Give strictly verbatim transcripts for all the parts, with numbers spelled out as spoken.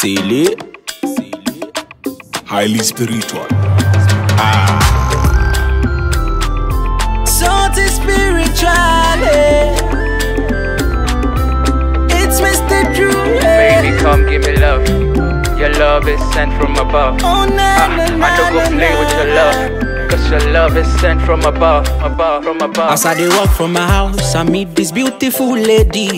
Silly, highly spiritual. Ah, Salty spiritual. It's Mister Drew. Baby, come give me love. Your love is sent from above. Oh, na, Ah, na, na, I don't go na, play na. with your love, cause your love is sent from above, above, from above. As I dey walk from my house, I meet this beautiful lady.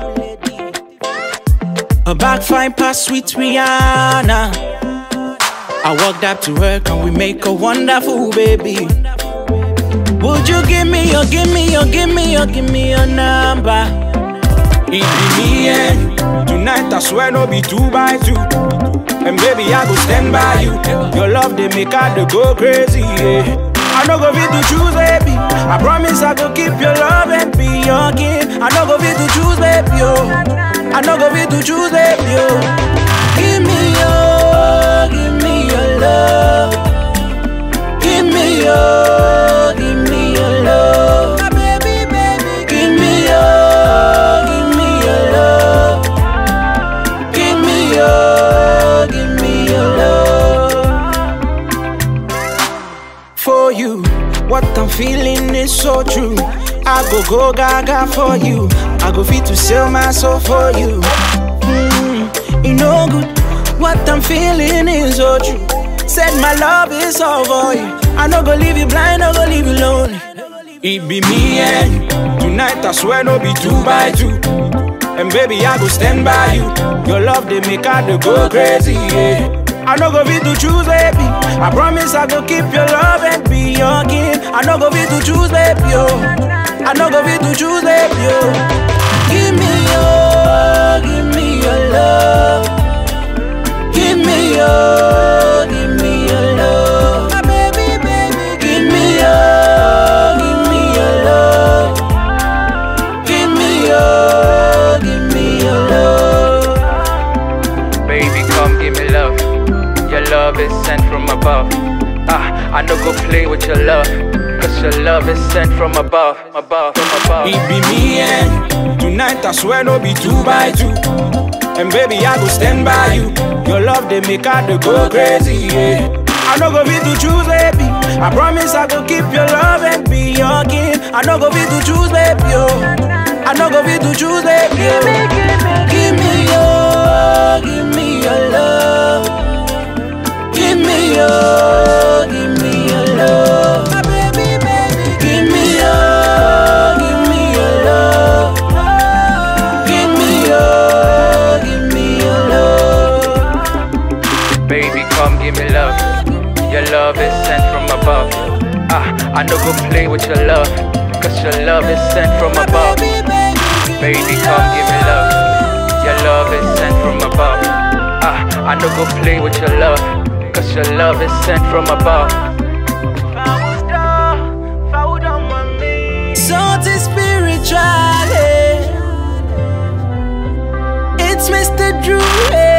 Her back fine past sweet Rihanna. I walked up to her, and we make a wonderful baby. Would you give me your, give me your, give me your, give me your number? it be me and you. Tonight I swear no be two by two. And baby I go stand by you. Your love they make her to go crazy. Yeah. I no go fit to choose, baby. I promise I go keep your love and be your king. I no go fit to choose, baby. Yo. I no go fit to choose, baby. Yo. Give me your, give me your love. Give me your, give me your love. My baby, baby. Give me your, give me your love. Give me your, give me your love. For you, what I'm feeling is so true. I go go gaga for you. I go fit to sell my soul for you. Mm, you know good. What I'm feeling is so true. Said my love is all for you. I no go leave you blind, no go leave you lonely. It be me and you. Tonight I swear no be two by two. And baby I go stand by you. Your love they make her to go crazy. Yeah. I no go fit to choose, baby. I promise I go keep your love and be your king. I no go fit to choose, baby. Yo. I no go fit to choose, baby. Yo. Give me your, give me your love. Give me your, give me your love. My baby, baby. Give me your, give me your love. Give me your, give me your love. Baby, come give me love. Your love is sent from above. Ah, I no go play with your love, cause your love is sent from above, above, from above. It be me and you. Tonight I swear no be two by two. And baby I go stand by you. Your love they make her to go crazy. Yeah. I no go fit to choose, baby. I promise I go keep your love and be your king. I no go fit to choose, baby. Yo. I no go fit to choose, baby. Yo. Give me your, give me your love. Give me your, give me your love. My baby, baby. Give me your, give me your love. Give me your, give me your love. Baby, come give me love. Your love is sent from above. Ah, I no go play with your love, cause your love is sent from above. Baby, come give me love. Your love is sent from above. Ah, I no go play with your love, cause your love is sent from above. Salty spiritual. It's Mister Drew.